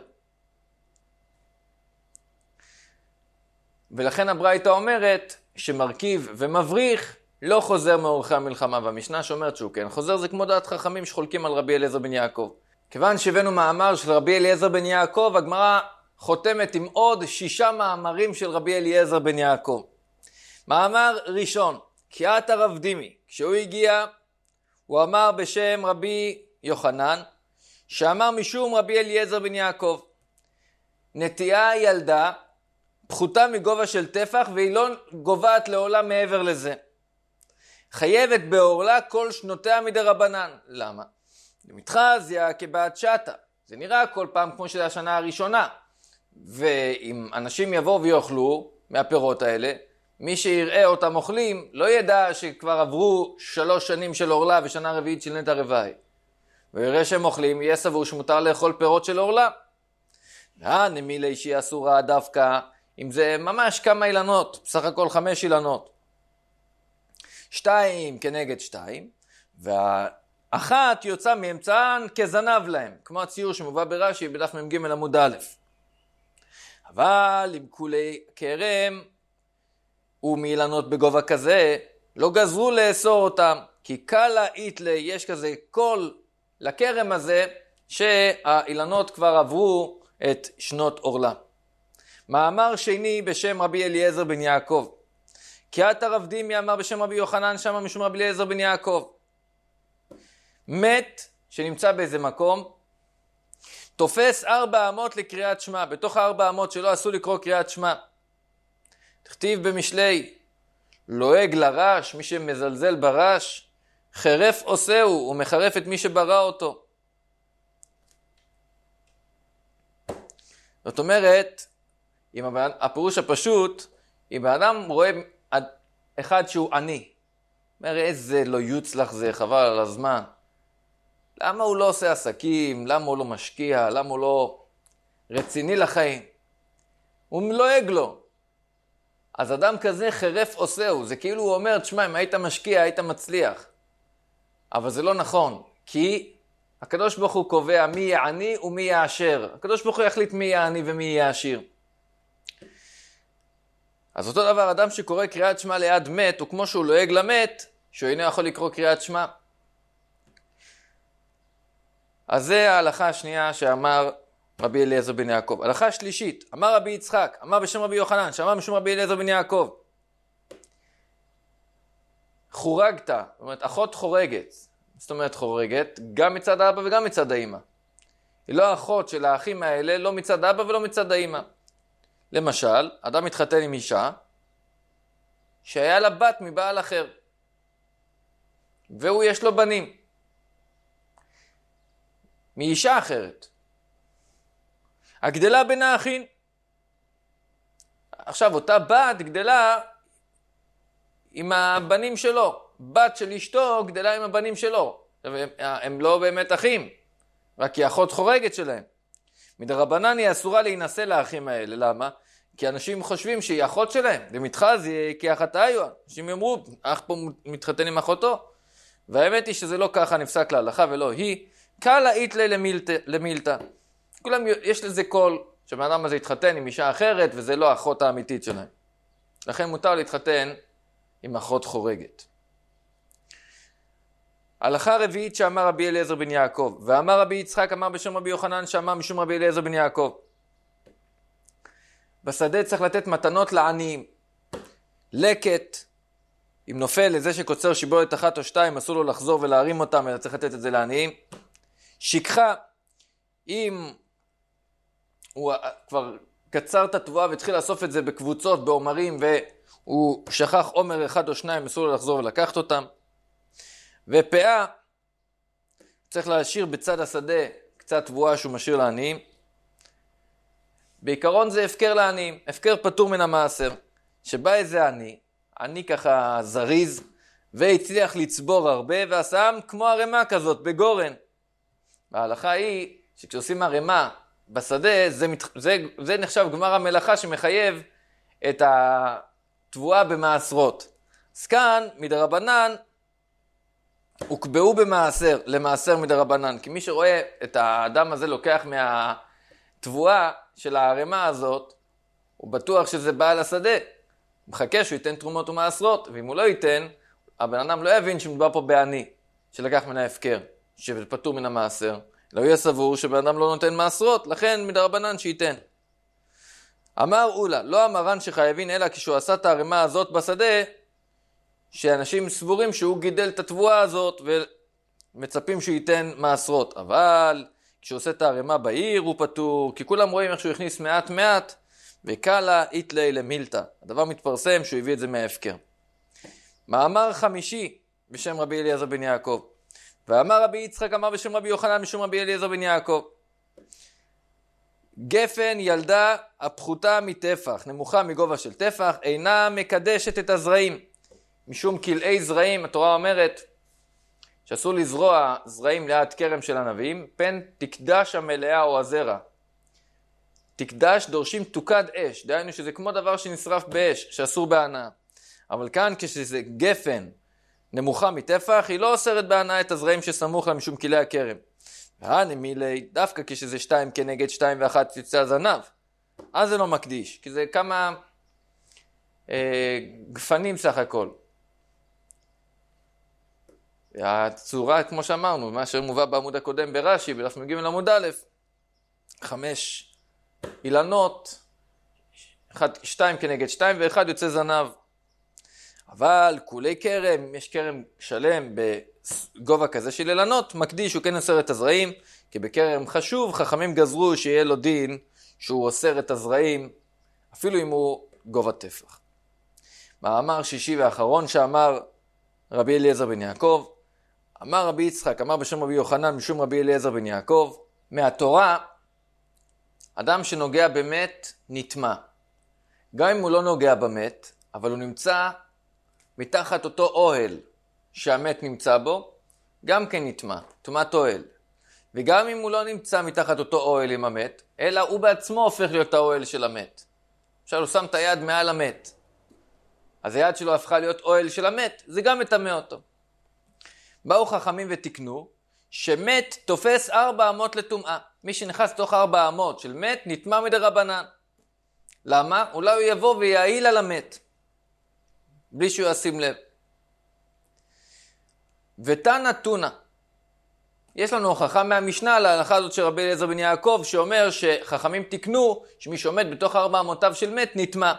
ולכן הברייתא אומרת שמרכיב ומבריך לא חוזר מאורכי המלחמה, והמשנה שאומרת שהוא כן חוזר, זה כמו דעת חכמים שחולקים על רבי אליעזר בן יעקב. כיוון שהבאנו מאמר של רבי אליעזר בן יעקב, הגמרא חותמת עם עוד 6 מאמרים של רבי אליעזר בן יעקב. מאמר ראשון, קיאת הרב דימי, כשהוא הגיע, הוא אמר בשם רבי יוחנן, שאמר משום רבי אליעזר בן יעקב, נטייה ילדה, פחותה מגובה של טפח, והיא לא גובעת לעולם מעבר לזה. חייבת בעורלה כל שנותיה מדרבנן. למה? מתחזיה כבעד שטה. זה נראה כל פעם כמו שזה השנה הראשונה. ואם אנשים יבואו ויאכלו מהפירות האלה, מי שיראה אותם אוכלים לא ידע שכבר עברו 3 שנים של עורלה ושנה רביעית של נטע רבעי. ויראה שהם אוכלים, יהיה סבור שמותר לאכול פירות של עורלה. נמילה שהיא אסורה דווקא, אם זה ממש כמה אילנות, בסך הכל 5 אילנות. 2 כנגד 2, והאחת יוצא מאמצען כזנב להם, כמו הציור שמובא ברש"י בדף מ"ג עמוד א'. אבל עם כולי כרם ומאילנות בגובה כזה, לא גזרו לאסור אותם, כי קלה איתלה, יש כזה קול לכרם הזה, שהאילנות כבר עברו את שנות עורלה. מאמר שני בשם רבי אליעזר בן יעקב. קיאת הרב דימי אמר בשם רבי יוחנן, שמה משום רבי אליעזר בן יעקב. מת שנמצא באיזה מקום, תופס 4 אמות לקריאת שמע. בתוך 4 אמות שלא עשו לקרוא קריאת שמע. תכתיב במשלי, לועג לרש, מי שמזלזל ברש, חרף עושהו, הוא מחרף את מי שברא אותו. זאת אומרת, הפירוש הפשוט, אם האדם רואה אחד שהוא עני, אומר איזה לא יוצלח זה, חבל על הזמן. למה הוא לא עושה עסקים? למה הוא לא משקיע? למה הוא לא רציני לחיים? הוא לועג לו. אז אדם כזה חרף עושהו, זה כאילו הוא אומר, תשמע, אם היית משקיע, היית מצליח. אבל זה לא נכון, כי הקדוש ברוך הוא קובע מי יהיה עני ומי יהיה עשיר. הקדוש ברוך הוא יחליט מי יהיה עני ומי יהיה עשיר. אז אותו דבר, אדם שקורא קריאת שמע ליד מת, הוא כמו שהוא לועג למת, שהוא אינו יכול לקרוא קריאת שמע. אז זה ההלכה השנייה שאמר רבי אליעזר בן יעקב. הלכה השלישית, אמר רבי יצחק, אמר בשם רבי יוחנן, שאמר משום רבי אליעזר בן יעקב. חורגת, זאת אומרת, אחות חורגת. זאת אומרת חורגת, גם מצד האבא וגם מצד האמא. היא לא האחות של האחים האלה, לא מצד האבא ולא מצד האמא. למשל, אדם מתחתן עם אישה, שהיה לה בת מבעל אחר. והוא יש לו בנים. מאישה אחרת. הגדלה בין האחים. עכשיו, אותה בת גדלה עם הבנים שלו. בת של אשתו גדלה עם הבנים שלו. הם לא באמת אחים, רק היא אחות חורגת שלהם. מדרבנן היא אסורה להינשא לאחים האלה. למה? כי אנשים חושבים שהיא אחות שלהם. ומתחז היא כאחתה היו. אנשים יאמרו, אח פה מתחתן עם אחותו. והאמת היא שזה לא ככה נפסק להלכה ולא היא. קלה איתלה למילתא. כולם יש לזה קול שבאדם הזה יתחתן עם אישה אחרת וזה לא האחות האמיתית שלהם. לכן מותר להתחתן עם אחות חורגת. הלכה רביעית שאמר רבי אליעזר בן יעקב, ואמר רבי יצחק אמר בשם רבי יוחנן שאמר משום רבי אליעזר בן יעקב. בשדה צריך לתת מתנות לעניים. לקט, אם נופל לזה שקוצר שיבולת 1 או 2, אסור לו לחזור ולהרים אותם, אלא צריך לתת את זה לעניים. שכחה, אם הוא כבר קצר את התבואה והתחיל לאסוף את זה בקבוצות, בעומרים, והוא שכח עומר 1 או 2, אסור לו לחזור ולקחת אותם. ופאה, צריך להשאיר בצד השדה קצת תבואה שהוא משאיר לעניים. בעיקרון זה הפקר לעניים, הפקר פטור מן המעשר. שבא איזה עני ככה זריז, והצליח לצבור הרבה, ועשם כמו הרמה כזאת, בגורן. וההלכה היא שכשעושים הרמה בשדה, זה נחשב גמר המלאכה שמחייב את התבואה במעשרות. אז כאן מדרבנן הוקבעו במעשר, למעשר מדרבנן. כי מי שרואה את האדם הזה לוקח מהתבואה של הערימה הזאת, הוא בטוח שזה בעל השדה. הוא מחכה שהוא ייתן תרומות ומעשרות, ואם הוא לא ייתן, הבן אדם לא יבין שמדובר פה בעני, שלקח מן ההפקר, שפטור מן המעשר. לא יהיה סבור שבן אדם לא נותן מעשרות, לכן מדרבנן שייתן. אמר אולה, לא המרן שחייבין אלא כשהוא עשה את הערימה הזאת בשדה, שאנשים סבורים שהוא גידל את התבואה הזאת ומצפים שהוא ייתן מעשרות. אבל כשהוא עושה את הערימה בעיר הוא פטור, כי כולם רואים איך שהוא הכניס מעט מעט, וקלה איתלי למילתא. הדבר מתפרסם שהוא הביא את זה מההפקר. מאמר חמישי בשם רבי אליעזר בן יעקב. ואמר רבי יצחק אמר בשם רבי יוחנן משום רבי אליעזר בן יעקב. גפן ילדה הפחותה מטפח, נמוכה מגובה של טפח, אינה מקדשת את הזרעים. משום כלאי זרעים, התורה אומרת שאסור לזרוע זרעים ליד כרם של ענבים, פן תקדש המלאה או הזרע. תקדש דורשים תוקד אש, דהיינו שזה כמו דבר שנשרף באש, שאסור בהנאה. אבל כאן כשזה גפן נמוכה מטפח, היא לא אוסרת בהנאה את הזרעים שסמוך לה משום כלי הכרם. והנמילי, דווקא כשזה 2 כנגד 2 ו1 יוצא הזנב, אז זה לא מקדיש, כי זה כמה גפנים סך הכל. הצורה, כמו שאמרנו, מה שמובא בעמוד הקודם ברש"י, בדף מ"ג עמוד א', 5 אילנות, 2 כנגד 2 ו1 יוצא זנב. אבל כולי כרם, יש כרם שלם בגובה כזה של אילנות, מקדיש הוא כן אוסר את הזרעים, כי בכרם חשוב, חכמים גזרו שיהיה לו דין שהוא אוסר את הזרעים, אפילו אם הוא גובה טפח. מאמר שישי ואחרון שאמר רבי אליעזר בן יעקב, אמר רבי יצחק, אמר בשם רבי יוחנן משום רבי אליעזר בן יעקב, מהתורה, אדם שנוגע במת נטמע. גם אם הוא לא נוגע במת, אבל הוא נמצא מתחת אותו אוהל שהמת נמצא בו, גם כן נטמע, טומאת אוהל. וגם אם הוא לא נמצא מתחת אותו אוהל עם המת, אלא הוא בעצמו הופך להיות האוהל של המת. עכשיו הוא שם את היד מעל המת. אז היד שלו הפכה להיות אוהל של המת, זה גם מטמא אותו. באו חכמים ותקנו, שמת תופס 4 אמות לטומאה. מי שנכנס תוך 4 אמות של מת, נטמא מדרבנן. למה? אולי הוא יבוא ויעיל על המת. בלי שהוא ישים לב. ותנא תונא. יש לנו הוכחה מהמשנה להלכה הזאת של רבי אליעזר בן יעקב, שאומר שחכמים תקנו, שמי שעומד בתוך 4 אמותיו של מת, נטמא.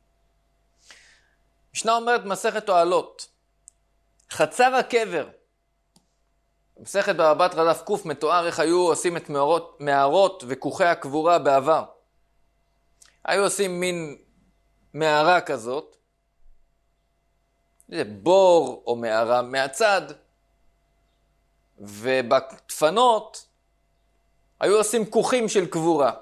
משנה אומרת מסכת אוהלות. חצר הקבר. מסכת בבא בתרא דף ק' מתואר איך היו עושים את מערות וכוכי הקבורה בעבר. היו עושים מין מערה כזאת, זה בור או מערה מהצד, ובדפנות היו עושים כוכים של קבורה.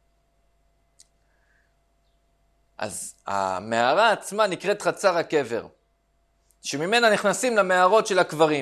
אז המערה עצמה נקראת חצר הקבר, שממנה נכנסים למערות של הקברים.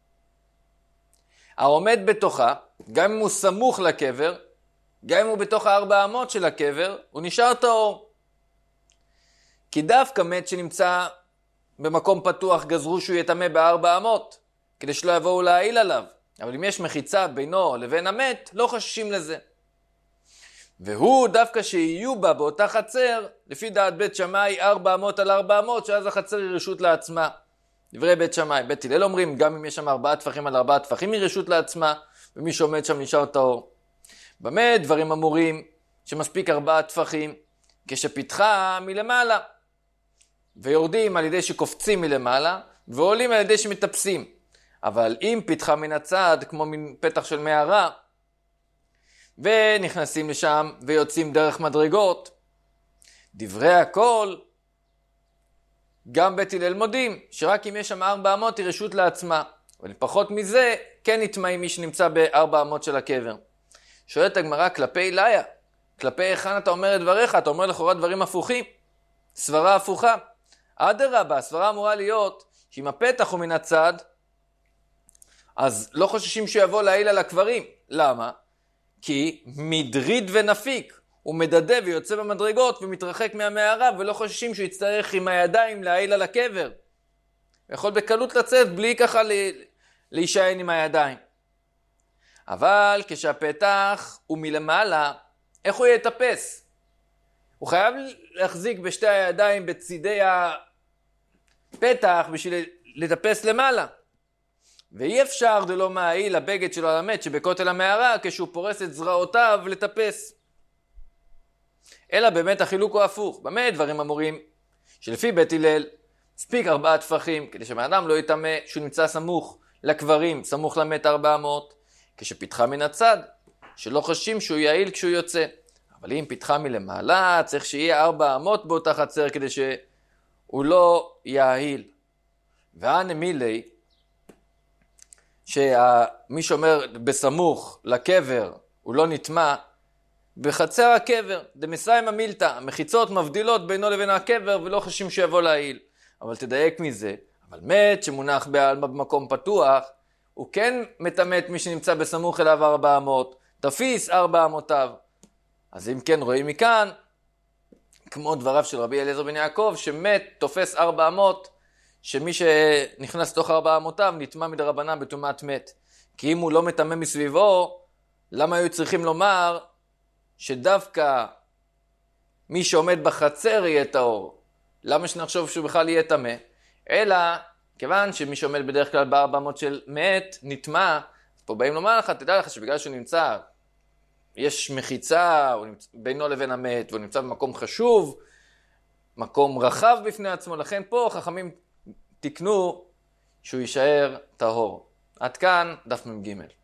העומד בתוכה, גם אם הוא סמוך לקבר, גם אם הוא בתוך 4 אמות של הקבר, הוא נשאר טהור. כי דווקא מת שנמצא במקום פתוח גזרו שהוא יטמא ב4 אמות, כדי שלא יבואו להעיל עליו. אבל אם יש מחיצה בינו לבין המת, לא חששים לזה. והוא דווקא שיהיו בה באותה חצר, לפי דעת בית שמאי 4 אמות על 4 אמות, שאז החצר היא רשות לעצמה. דברי בית שמאי, בית הלל אומרים, גם אם יש שם 4 טפחים על 4 טפחים, היא רשות לעצמה, ומי שעומד שם נשאר טהור. במה דברים אמורים שמספיק 4 טפחים, כשפיתחה מלמעלה, ויורדים על ידי שקופצים מלמעלה, ועולים על ידי שמטפסים. אבל אם פיתחה מן הצד, כמו מן פתח של מערה, ונכנסים לשם ויוצאים דרך מדרגות, דברי הכל, גם בית הלל מודים, שרק אם יש שם 4 אמות היא רשות לעצמה. אבל פחות מזה, כן נטמא מי שנמצא ב4 אמות של הקבר. שואלת הגמרא, כלפי ליה, כלפי היכן אתה אומר את דבריך? אתה אומר לכאורה דברים הפוכים, סברה הפוכה. אדרבה, הסברה אמורה להיות שאם הפתח הוא מן הצד, אז לא חוששים שיבוא להעיל על הקברים. למה? כי מדריד ונפיק, הוא מדדה ויוצא במדרגות ומתרחק מהמערה, ולא חוששים שהוא יצטרך עם הידיים להעיל על הקבר. הוא יכול בקלות לצאת בלי ככה להישען עם הידיים. אבל כשהפתח הוא מלמעלה, איך הוא יטפס? הוא חייב להחזיק בשתי הידיים בצידי הפתח בשביל לטפס למעלה. ואי אפשר דלא מעיל הבגד שלו על המת שבכותל המערה כשהוא פורס את זרועותיו לטפס. אלא באמת החילוק הוא הפוך. במה דברים אמורים? שלפי בית הלל, מספיק 4 טפחים כדי שהאדם לא יטמא שהוא נמצא סמוך לקברים, סמוך למת 400, כשפיתחה מן הצד, שלא חשים שהוא יעיל כשהוא יוצא. אבל אם פיתחה מלמעלה, צריך שיהיה 400 באותה חצר כדי שהוא לא יעיל. והנה מילי, שמי שאומר בסמוך לקבר הוא לא נטמע, בחצר הקבר, דמסיים המילתא, המחיצות מבדילות בינו לבין הקבר ולא חשים שיבוא להעיל. אבל תדייק מזה, אבל מת שמונח במקום פתוח, הוא כן מטמא מי שנמצא בסמוך אליו 400, תפיס 400. אז אם כן רואים מכאן, כמו דבריו של רבי אליעזר בן יעקב, שמת תופס 400, שמי שנכנס תוך 400 נטמא מדרבנן בטומאת מת. כי אם הוא לא מטמא מסביבו, למה היו צריכים לומר שדווקא מי שעומד בחצר יהיה טהור? למה שנחשוב שהוא בכלל יהיה טמא? אלא כיוון שמי שעומד בדרך כלל ב400 של מת נטמא, אז פה באים לומר לך, תדע לך שבגלל שהוא נמצא, יש מחיצה בינו לבין המת, והוא נמצא במקום חשוב, מקום רחב בפני עצמו, לכן פה חכמים תקנו שהוא יישאר טהור. עד כאן דף מ"ג.